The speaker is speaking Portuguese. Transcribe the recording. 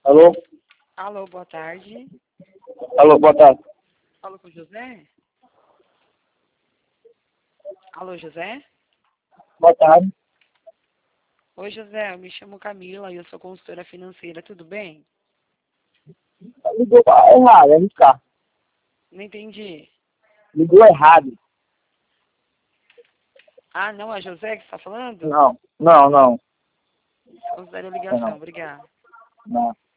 Alô? Alô, boa tarde. Alô, boa tarde. Alô com o José? Alô, José? Boa tarde. Oi, José, eu me chamo Camila e eu sou consultora financeira, tudo bem? Ligou errado, é Ricardo. Não entendi. Ligou errado. Ah, não, é José que está falando? Não. Considere a É ligação, não. obrigada. Não.